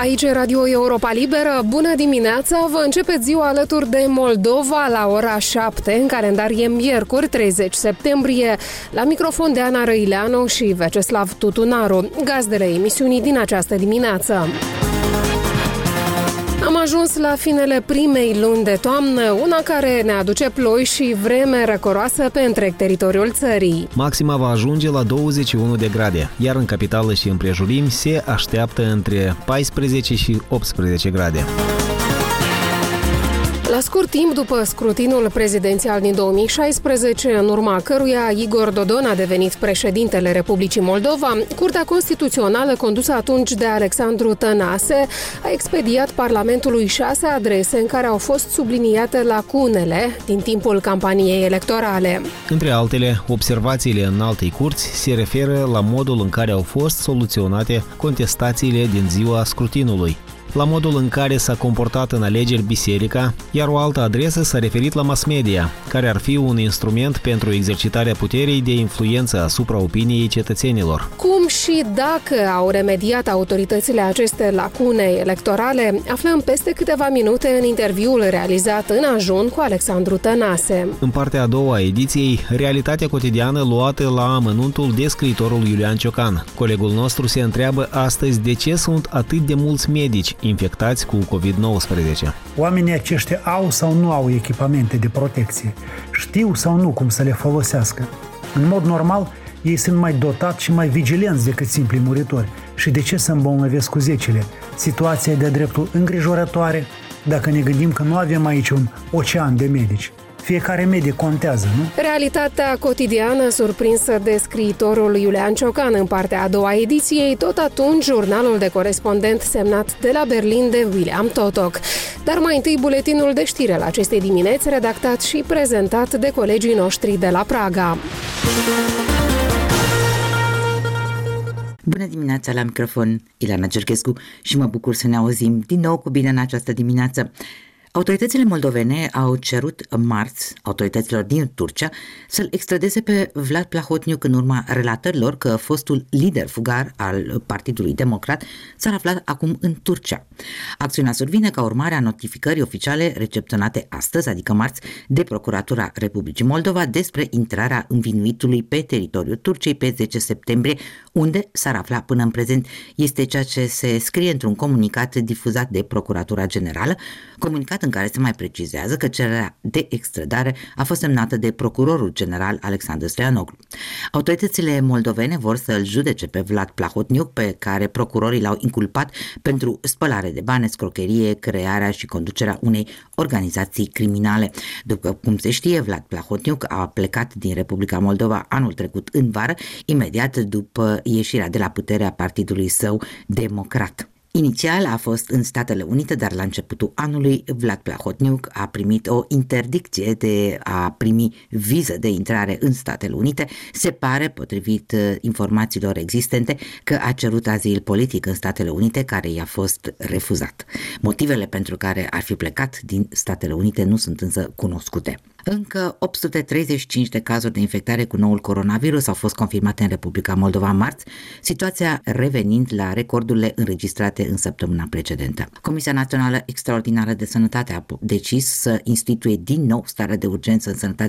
Aici e Radio Europa Liberă. Bună dimineața! Vă începeți ziua alături de Moldova la ora 7. În calendar e miercuri, 30 septembrie. La microfon de Ana Răileanu și Veceslav Tutunaru, gazdele emisiunii din această dimineață. Am ajuns la finele primei luni de toamnă, una care ne aduce ploi și vreme răcoroasă pe întreg teritoriul țării. Maxima va ajunge la 21 de grade, iar în capitală și împrejurimi se așteaptă între 14 și 18 grade. La scurt timp după scrutinul prezidențial din 2016, în urma căruia Igor Dodon a devenit președintele Republicii Moldova, Curtea Constituțională, condusă atunci de Alexandru Tănase, a expediat Parlamentului 6 adrese în care au fost subliniate lacunele din timpul campaniei electorale. Între altele, observațiile Înaltei Curți se referă la modul în care au fost soluționate contestațiile din ziua scrutinului, la modul în care s-a comportat în alegeri biserica, iar o altă adresă s-a referit la mass media, care ar fi un instrument pentru exercitarea puterii de influență asupra opiniei cetățenilor. Cum și dacă au remediat autoritățile aceste lacune electorale, aflăm peste câteva minute în interviul realizat în ajun cu Alexandru Tănase. În partea a doua a ediției, realitatea cotidiană luată la amănuntul de scriitorul Iulian Ciocan. Colegul nostru se întreabă astăzi de ce sunt atât de mulți medici infectați cu COVID-19. Oamenii aceștia au sau nu au echipamente de protecție? Știu sau nu cum să le folosească? În mod normal, ei sunt mai dotați și mai vigilenți decât simpli muritori. Și de ce să îmbolnăvesc cu zecile? Situația e de dreptul îngrijorătoare dacă ne gândim că nu avem aici un ocean de medici. Fiecare medic contează, nu? Realitatea cotidiană surprinsă de scriitorul Iulian Ciocan în partea a doua ediției, tot atunci jurnalul de corespondent semnat de la Berlin de William Totok. Dar mai întâi buletinul de știri al acestei dimineți, redactat și prezentat de colegii noștri de la Praga. Bună dimineața, la microfon Ileana Cerchescu și mă bucur să ne auzim din nou cu bine în această dimineață. Autoritățile moldovene au cerut marți autorităților din Turcia să-l extradeze pe Vlad Plahotniuc în urma relatărilor că fostul lider fugar al Partidului Democrat s-ar afla acum în Turcia. Acțiunea survine ca urmare a notificării oficiale recepționate astăzi, adică marți, de Procuratura Republicii Moldova despre intrarea învinuitului pe teritoriul Turciei pe 10 septembrie, unde s-ar afla până în prezent. Este ceea ce se scrie într-un comunicat difuzat de Procuratura Generală, comunicat în care se mai precizează că cererea de extradare a fost semnată de procurorul general Alexandru Stoianoglu. Autoritățile moldovene vor să-l judece pe Vlad Plahotniuc, pe care procurorii l-au inculpat pentru spălare de bani, escrocherie, crearea și conducerea unei organizații criminale. După cum se știe, Vlad Plahotniuc a plecat din Republica Moldova anul trecut în vară, imediat după ieșirea de la putere a partidului său democrat. Inițial a fost în Statele Unite, dar la începutul anului Vlad Plahotniuc a primit o interdicție de a primi viză de intrare în Statele Unite. Se pare, potrivit informațiilor existente, că a cerut azil politic în Statele Unite, care i-a fost refuzat. Motivele pentru care ar fi plecat din Statele Unite nu sunt însă cunoscute. Încă 835 de cazuri de infectare cu noul coronavirus au fost confirmate în Republica Moldova marți, situația revenind la recordurile înregistrate în săptămâna precedentă. Comisia Națională Extraordinară de Sănătate a decis să instituie din nou starea de urgență în sănătatea